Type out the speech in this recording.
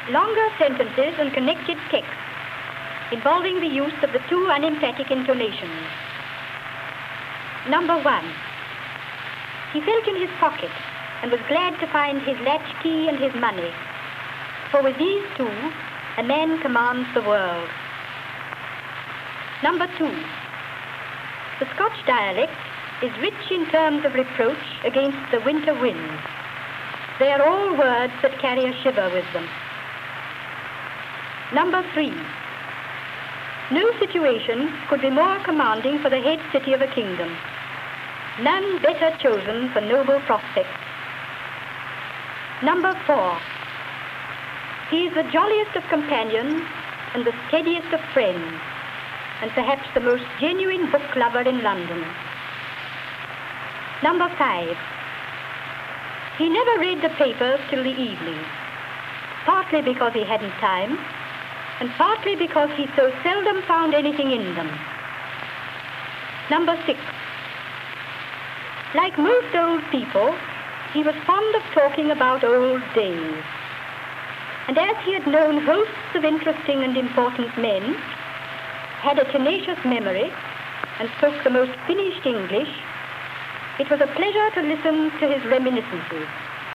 longer sentences and connected texts involving the use of the two unemphatic intonations. Number 1. He felt in his pocket and was glad to find his latchkey and his money, for with these two, a man commands the world. Number 2. The Scotch dialect is rich in terms of reproach against the winter winds. They are all words that carry a shiver with them. Number 3. No situation could be more commanding for the head city of a kingdom. None better chosen for noble prospects. Number 4. He is the jolliest of companions and the steadiest of friends, and perhaps the most genuine book lover in London. Number 5. He never read the papers till the evening, partly because he hadn't time, and partly because he so seldom found anything in them. Number 6. Like most old people, he was fond of talking about old days. And as he had known hosts of interesting and important men, had a tenacious memory, and spoke the most finished English, it was a pleasure to listen to his reminiscences.